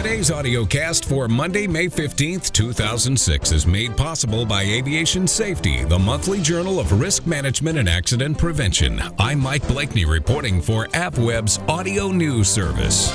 Today's audio cast for Monday, May 15th, 2006 is made possible by Aviation Safety, the monthly journal of risk management and accident prevention. I'm Mike Blakeney reporting for AvWeb's audio news service.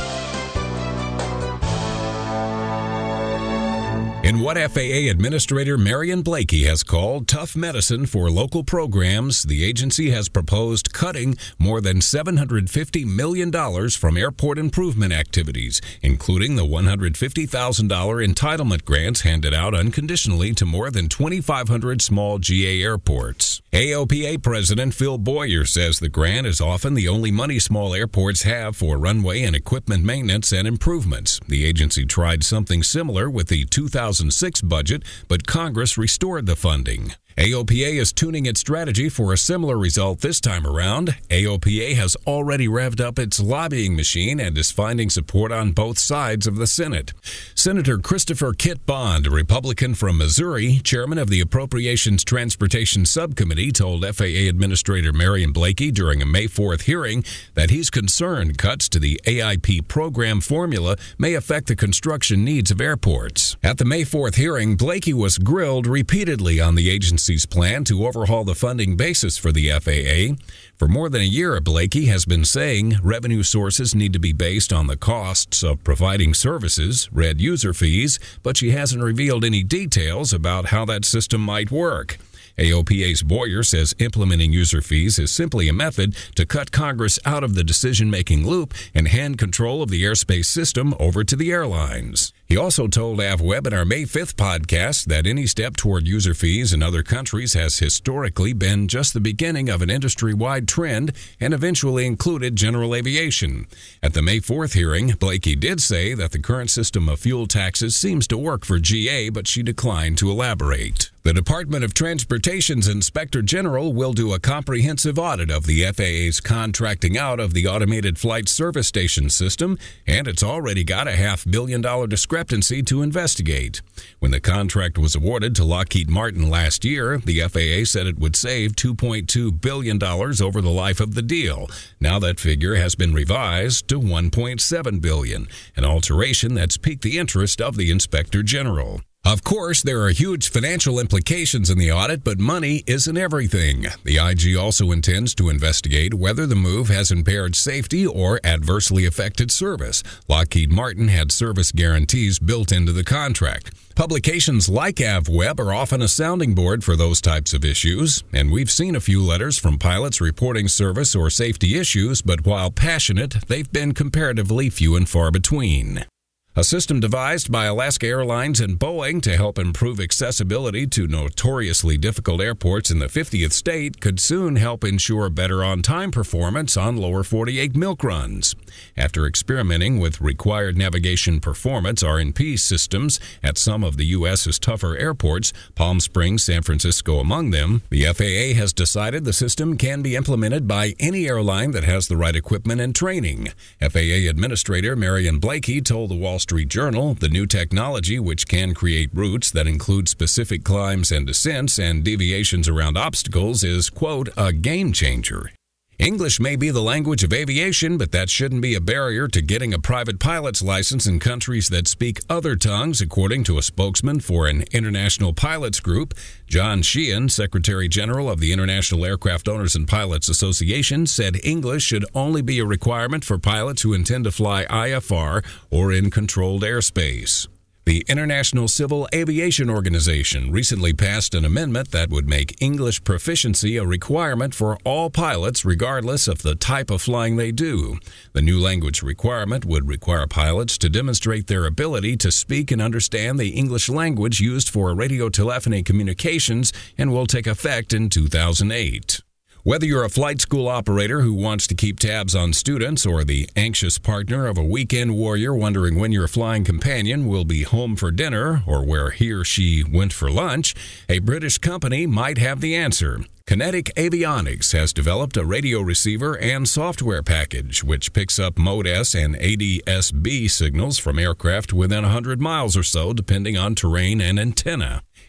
In what FAA Administrator Marion Blakey has called tough medicine for local programs, the agency has proposed cutting more than $750 million from airport improvement activities, including the $150,000 entitlement grants handed out unconditionally to more than 2,500 small GA airports. AOPA President Phil Boyer says the grant is often the only money small airports have for runway and equipment maintenance and improvements. The agency tried something similar with the 2006 budget, but Congress restored the funding. AOPA is tuning its strategy for a similar result this time around. AOPA has already revved up its lobbying machine and is finding support on both sides of the Senate. Senator Christopher Kit Bond, a Republican from Missouri, chairman of the Appropriations Transportation Subcommittee, told FAA Administrator Marion Blakey during a May 4th hearing that he's concerned cuts to the AIP program formula may affect the construction needs of airports. At the May 4th hearing, Blakey was grilled repeatedly on the agency's plan to overhaul the funding basis for the FAA. For more than a year, Blakey has been saying revenue sources need to be based on the costs of providing services, read user fees, but she hasn't revealed any details about how that system might work. AOPA's Boyer says implementing user fees is simply a method to cut Congress out of the decision-making loop and hand control of the airspace system over to the airlines. He also told AvWeb in our May 5th podcast that any step toward user fees in other countries has historically been just the beginning of an industry-wide trend and eventually included general aviation. At the May 4th hearing, Blakey did say that the current system of fuel taxes seems to work for GA, but she declined to elaborate. The Department of Transportation's Inspector General will do a comprehensive audit of the FAA's contracting out of the Automated Flight Service Station system, and it's already got a $500 million discrepancy to investigate. When the contract was awarded to Lockheed Martin last year, the FAA said it would save $2.2 billion over the life of the deal. Now that figure has been revised to $1.7 billion, an alteration that's piqued the interest of the Inspector General. Of course, there are huge financial implications in the audit, but money isn't everything. The IG also intends to investigate whether the move has impaired safety or adversely affected service. Lockheed Martin had service guarantees built into the contract. Publications like AvWeb are often a sounding board for those types of issues, and we've seen a few letters from pilots reporting service or safety issues, but while passionate, they've been comparatively few and far between. A system devised by Alaska Airlines and Boeing to help improve accessibility to notoriously difficult airports in the 50th state could soon help ensure better on-time performance on lower 48 milk runs. After experimenting with required navigation performance RNP systems at some of the U.S.'s tougher airports, Palm Springs, San Francisco among them, the FAA has decided the system can be implemented by any airline that has the right equipment and training. FAA Administrator Marion Blakey told the Wall Street Journal the new technology, which can create routes that include specific climbs and descents and deviations around obstacles, is, quote, a game changer. English may be the language of aviation, but that shouldn't be a barrier to getting a private pilot's license in countries that speak other tongues, according to a spokesman for an international pilots group. John Sheehan, Secretary General of the International Aircraft Owners and Pilots Association, said English should only be a requirement for pilots who intend to fly IFR or in controlled airspace. The International Civil Aviation Organization recently passed an amendment that would make English proficiency a requirement for all pilots regardless of the type of flying they do. The new language requirement would require pilots to demonstrate their ability to speak and understand the English language used for radio telephony communications and will take effect in 2008. Whether you're a flight school operator who wants to keep tabs on students or the anxious partner of a weekend warrior wondering when your flying companion will be home for dinner or where he or she went for lunch, a British company might have the answer. Kinetic Avionics has developed a radio receiver and software package which picks up Mode S and ADS-B signals from aircraft within 100 miles or so, depending on terrain and antenna.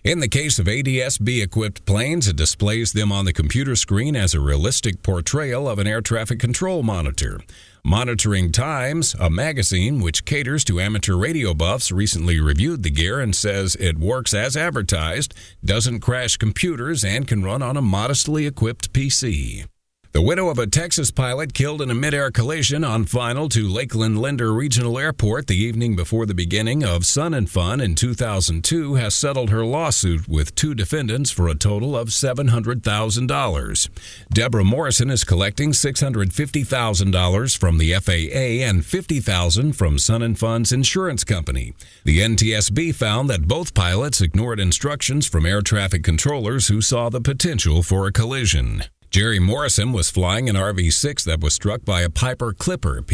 In the case of ADS-B-equipped planes, it displays them on the computer screen as a realistic portrayal of an air traffic control monitor. Monitoring Times, a magazine which caters to amateur radio buffs, recently reviewed the gear and says it works as advertised, doesn't crash computers, and can run on a modestly equipped PC. The widow of a Texas pilot killed in a mid-air collision on final to Lakeland Linder Regional Airport the evening before the beginning of Sun and Fun in 2002 has settled her lawsuit with two defendants for a total of $700,000. Deborah Morrison is collecting $650,000 from the FAA and $50,000 from Sun and Fun's insurance company. The NTSB found that both pilots ignored instructions from air traffic controllers who saw the potential for a collision. Jerry Morrison was flying an RV-6 that was struck by a Piper Clipper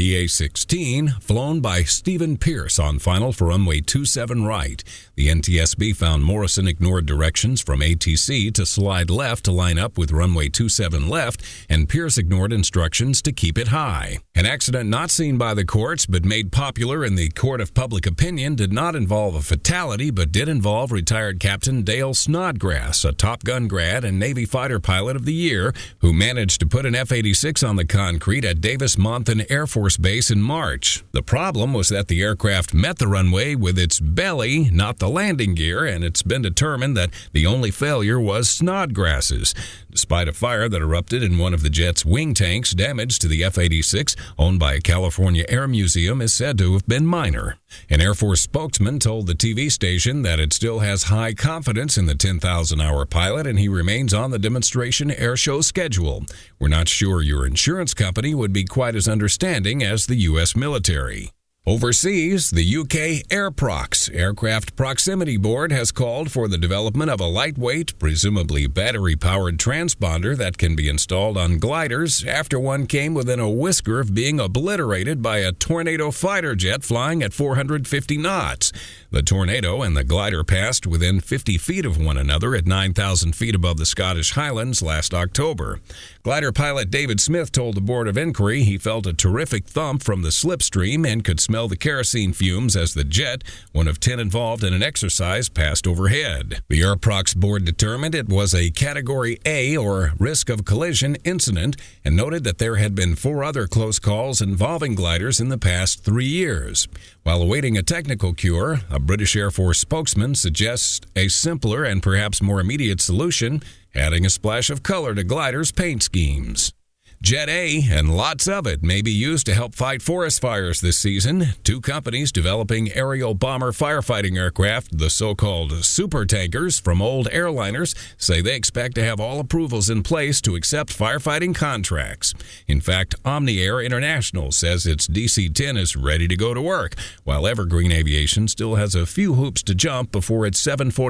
PA-16, flown by Stephen Pierce on final for runway 27 right. The NTSB found Morrison ignored directions from ATC to slide left to line up with runway 27 left, and Pierce ignored instructions to keep it high. An accident not seen by the courts but made popular in the court of public opinion did not involve a fatality but did involve retired Captain Dale Snodgrass, a Top Gun grad and Navy fighter pilot of the year, who managed to put an F-86 on the concrete at Davis-Monthan Air Force Base in March. The problem was that the aircraft met the runway with its belly, not the landing gear, and it's been determined that the only failure was Snodgrass's. Despite a fire that erupted in one of the jet's wing tanks, damage to the F-86, owned by a California Air Museum, is said to have been minor. An Air Force spokesman told the TV station that it still has high confidence in the 10,000-hour pilot and he remains on the demonstration air show schedule. We're not sure your insurance company would be quite as understanding as the U.S. military. Overseas, the UK AirProx, Aircraft Proximity Board, has called for the development of a lightweight, presumably battery-powered transponder that can be installed on gliders after one came within a whisker of being obliterated by a Tornado fighter jet flying at 450 knots. The Tornado and the glider passed within 50 feet of one another at 9,000 feet above the Scottish Highlands last October. Glider pilot David Smith told the Board of Inquiry he felt a terrific thump from the slipstream and could smell the kerosene fumes as the jet, one of 10 involved in an exercise, passed overhead. The AirProx board determined it was a Category A, or risk of collision, incident and noted that there had been 4 other close calls involving gliders in the past 3 years. While awaiting a technical cure, a British Air Force spokesman suggests a simpler and perhaps more immediate solution, adding a splash of color to gliders' paint schemes. Jet A, and lots of it, may be used to help fight forest fires this season. 2 companies developing aerial bomber firefighting aircraft, the so-called supertankers from old airliners, say they expect to have all approvals in place to accept firefighting contracts. In fact, Omni-Air International says its DC-10 is ready to go to work, while Evergreen Aviation still has a few hoops to jump before its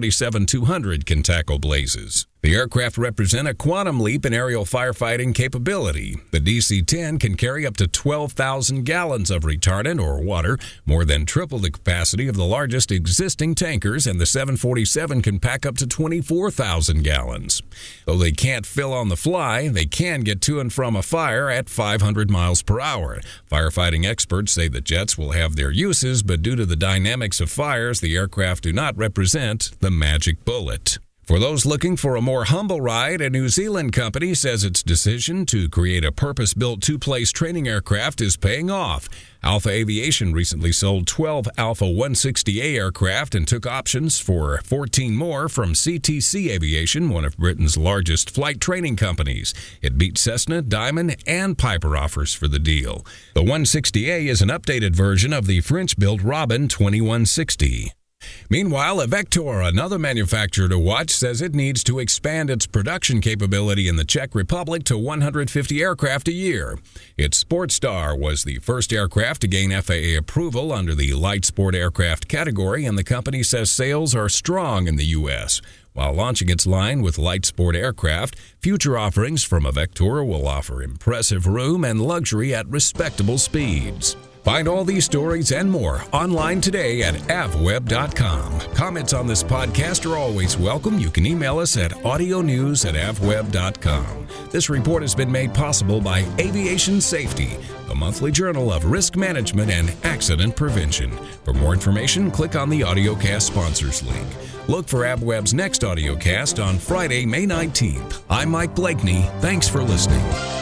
747-200 can tackle blazes. The aircraft represent a quantum leap in aerial firefighting capability. The DC-10 can carry up to 12,000 gallons of retardant or water, more than triple the capacity of the largest existing tankers, and the 747 can pack up to 24,000 gallons. Though they can't fill on the fly, they can get to and from a fire at 500 miles per hour. Firefighting experts say the jets will have their uses, but due to the dynamics of fires, the aircraft do not represent the magic bullet. For those looking for a more humble ride, a New Zealand company says its decision to create a purpose-built 2-place training aircraft is paying off. Alpha Aviation recently sold 12 Alpha 160A aircraft and took options for 14 more from CTC Aviation, one of Britain's largest flight training companies. It beat Cessna, Diamond, and Piper offers for the deal. The 160A is an updated version of the French-built Robin 2160. Meanwhile, Vector, another manufacturer to watch, says it needs to expand its production capability in the Czech Republic to 150 aircraft a year. Its Sportstar was the first aircraft to gain FAA approval under the light sport aircraft category, and the company says sales are strong in the U.S. While launching its line with light sport aircraft, future offerings from Vector will offer impressive room and luxury at respectable speeds. Find all these stories and more online today at avweb.com. Comments on this podcast are always welcome. You can email us at audionews@avweb.com. This report has been made possible by Aviation Safety, the monthly journal of risk management and accident prevention. For more information, click on the AudioCast sponsors link. Look for AvWeb's next AudioCast on Friday, May 19th. I'm Mike Blakeney. Thanks for listening.